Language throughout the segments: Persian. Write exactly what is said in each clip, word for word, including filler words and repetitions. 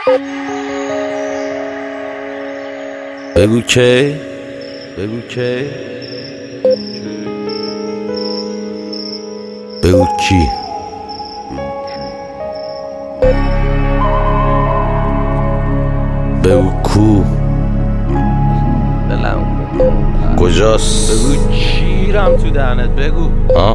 بگو کی بگو کی بگو کی بگو کو دلم کجاست بگو کیرم تو دهنت بگو ها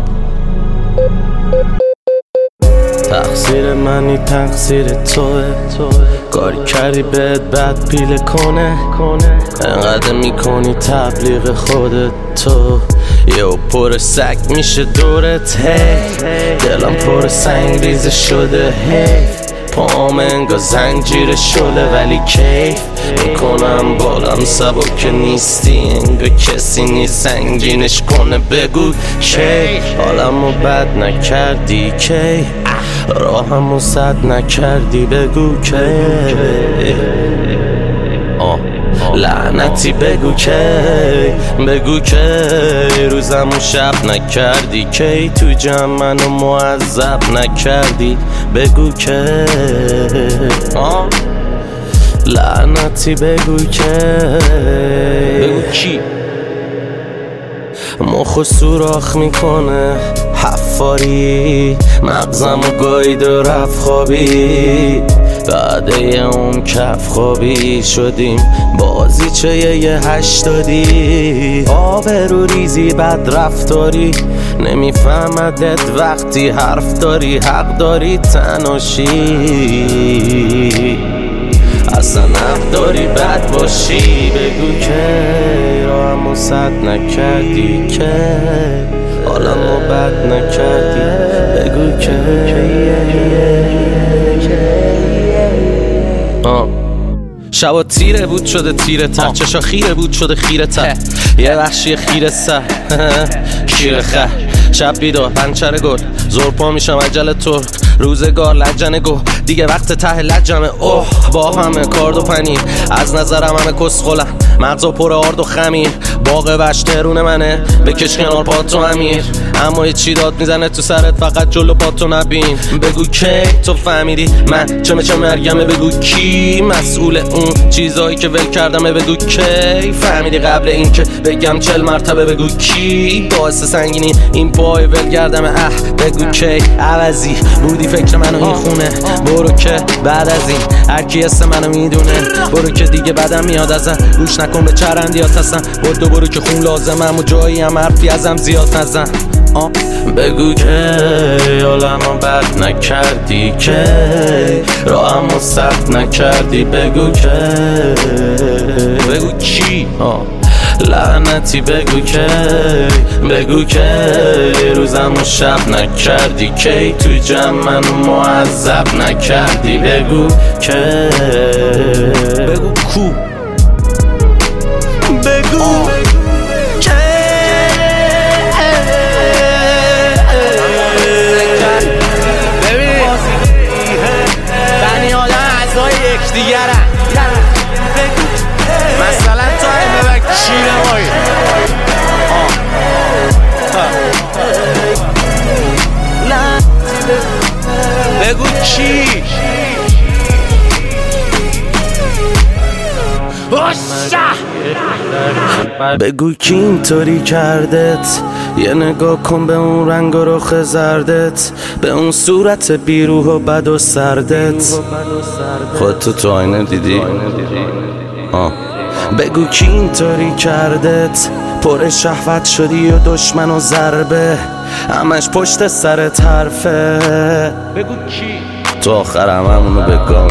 تقصیر منی تقصیر توه کاری کردی بهت بد پیله کنه انقدر میکنی تبلیغ خودت تو یه پر سگ میشه دورت هی دلم پر سنگ ریزه شده هی پام انگا زنجیر شله ولی کیف میکنم بالم سبک نیستی انگا کسی نیست سنگینش کنه بگو کی حالمو بد نکردی کی راهمو سد نکردی بگو کی آه لعنتی بگو کی بگو کی روزمو شب نکردی کی تو جمع منو معذب نکردی بگو کی آه لعنتی بگو کی بگو کی مخو سوراخ میکنه حفاری مغزمو گاید و رفت خوابی بعد یه اون کف خوابی شدیم بازی چه یه هشتادی آبرو ریزی بد رفتاری نمیفهمدت وقتی حرف داری حق داری تناشی اصلا حق داری بد باشی بگو که راهمو سد نکردی که حالمو بد نکردی بگو که آه شبا تیره بود شده تیره تر چشا خیره بود شده خیره تر یه وحشی خیره سر شیر خر شب بیدار پنچر گل زور پا میشم عجل ترک روزگار لجنه گو دیگه وقت ته لجمه اوه با همه کارد و پنیر از نظرم همه کسخلم مغزا پر آرد و خمیر باغ وش ترون منه بکش کنار پاتو امیر اما یه چی داد میزنه تو سرت فقط جلو پاتو نبین بگو کی تو فهمیدی من چمه چه مرگمه بگو کی مسئول اون چیزایی که ول کردمه بگو کی فهمیدی قبل این که بگم چل مرتبه بگو کی باعث سنگینی این پای ول کردمه اه بگو کی عوضی بودی فکر منو این خونه برو که بعد از این هرکی اسم منو میدونه برو که دیگه بدم میاد ازم گوش نکن به چرندیات هستن بدو برو که خون لازمم و جایی هم حرفی ازم زیاد نزن آه بگو که حالمو بد نکردی که راهمو سد نکردی بگو که بگو کی آه لعنتی بگو که بگو که روزمو شب نکردی کی تو جمع منو معذب نکردی بگو که بگو کو بگو که ببین بنی آدم اعضای یکدیگرن مثلا تو همه وقت شیر مایی بگو کی بگو کی اینطوری کردت یه نگاه کن به اون رنگ و رخ زردت به اون صورت بیروح و بد و سردت خودتو تو آینه دیدی آه. بگو کی اینطوری کردت پر شهوت شدی و دشمن و ضربه همش پشت سرت حرفه بگو کی تو آخر هممونو به گام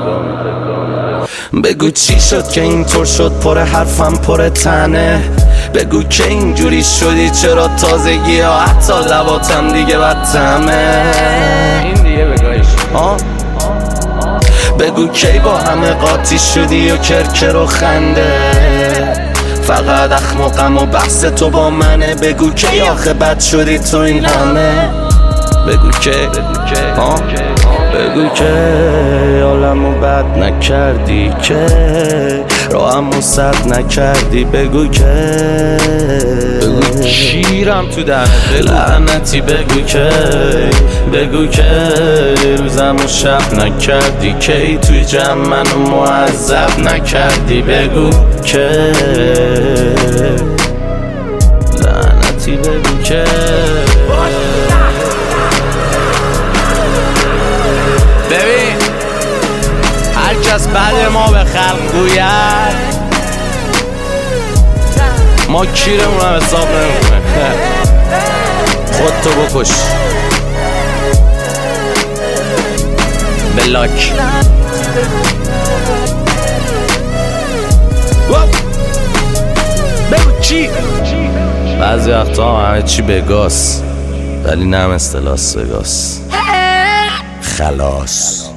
بگو چی شد که اینطور شد پر حرفم پر تنه بگو که اینجوری شدی چرا تازگی ها حتی لباتم دیگه بدتمه این دیگه بگایش آه بگو کی با همه قاطی شدی و کرکر و خنده فقط اخمقم و بحث تو با منه بگو کی آخه بد شدی تو این همه بگو کی آه بگو که حالمو بد نکردی، که راهمو سد نکردی. بگو که بگو کیرم تو دهنت، لعنتی. بگو که بگو که روزمو شب نکردی، کی توی جمع منو معذب نکردی. بگو که لعنتی. بگو که ببین هر کس بعد ما به خلق گوید ما کیرمون هم حساب نمیکنه. خودتو بکش بلاک. بگو چی؟ بعضی وقتا همه چی بگاس، ولی نه مثل لاس وگاس. خلاص.